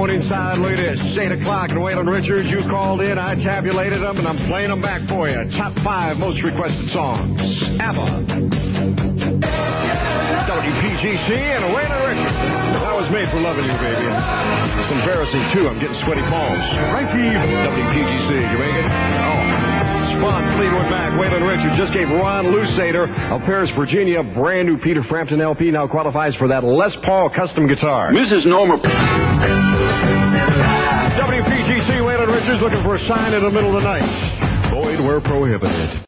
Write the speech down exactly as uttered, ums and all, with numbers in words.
morning side. Look at this. It's eight o'clock and Waylon Richards, you called in. I tabulated them, and I'm playing them back for you. Top five most requested songs. ABBA. W P G C and Waylon Richards. That was made for loving you, baby. It's embarrassing, too. I'm getting sweaty palms. Right, Steve? W P G C. You make it? Oh. Spot Fleetwood Mac. Waylon Richards just gave Ron Lusader of Paris, Virginia, brand new Peter Frampton L P. Now qualifies for that Les Paul custom guitar. Missus Norma. W P G C, Waylon Richards looking for a sign in the middle of the night. Void where prohibited.